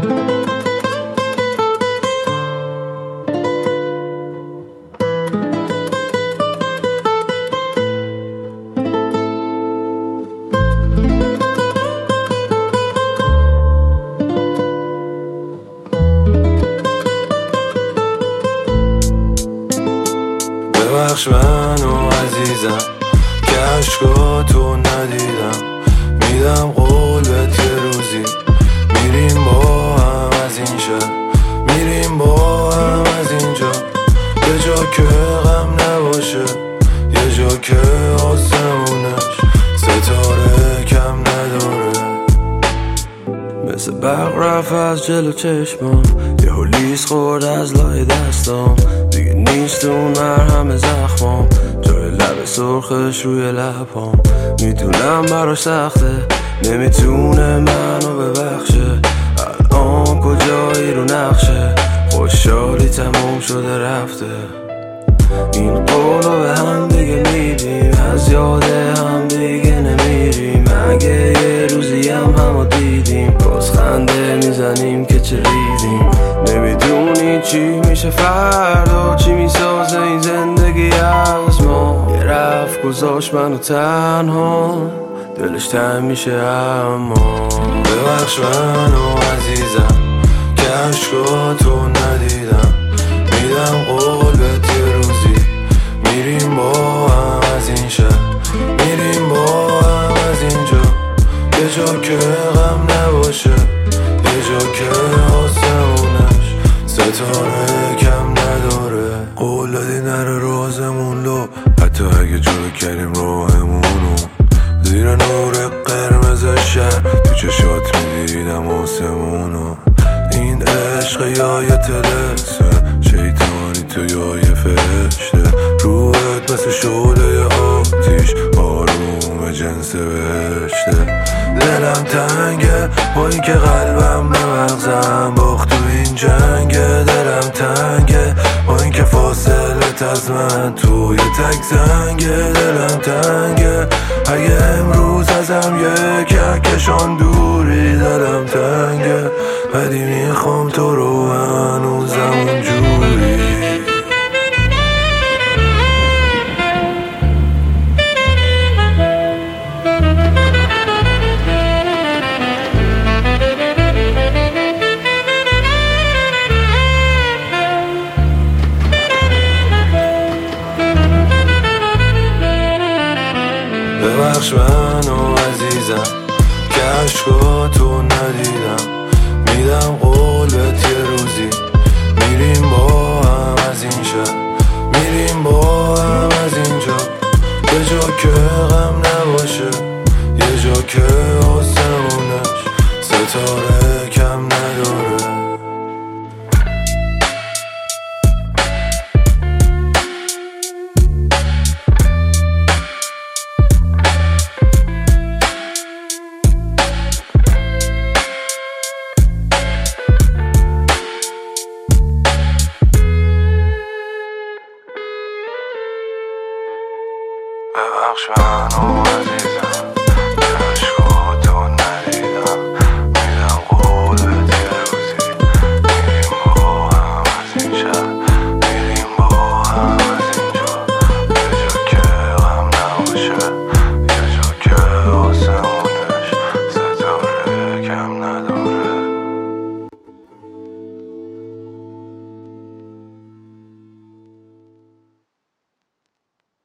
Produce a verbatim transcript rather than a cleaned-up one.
ببخش منو عزیزم که عشقاتو ندیدم، میدم قول بهت یه روزی میریم با هم از این شهر، میریم با هم از اینجا، یه جا که غم نباشه، یه جا که آسمونش ستاره کم نداره. مثل برق رفت از جلو چشمام، یه لیس خورد از لای دستام، دیگه نیست اون مرهم زخمام، جای لب سرخش روی لبام. میدونم براش سخته، نمیتونه منو ببخشه، الان کجایی رو نقشه، خوشحالی تموم شده رفته. این قولو به هم دیگه میدیم، از یاد هم دیگه نمیریم، اگه یه روزی هم همو دیدیم باز خنده میزنیم که چه ریدیم. نمیدونی چی میشه فردا، چی میسازه این زندگی از ما. یه رفت گذاشت منو تنها، دلش تنگ میشه اما. ببخش منو عزیزم که عشقاتو ندیدم، میدم قول بهت یه روزی میریم با هم از این شهر، میریم با هم از اینجا، یه جا که غم نباشه، یه جا که آسمونش ستاره کم نداره. قول دادی نره رازمون لو، حتی اگه جلو کردیم راهمونو، زیر نور قرمز شهر تو چشات میدیدم آسمونو. این عشق یا یه تلسه شیطانی تو یا یه فرشته، روحت مثل شعله آتیش آروم جنس بهشته. دلم تنگه با این که قلبم به مغزم باخت تو این جنگه، دلم تنگه با این که فاصلت از من تو یه تک زنگه. دلم تنگه اگه امروز ازم یه کهکشان دوری، دلم تنگه ولی میخوام تو رو هنوزم اونجوری. ببخش منو عزیزم که عشقاتو ندیدم، میدم قول بهت یه روزی میریم با هم از این شهر، میریم با هم از اینجا، یه جا که غم نباشه، یه جا که آسمونش ستاره کم نداره. ببخش منو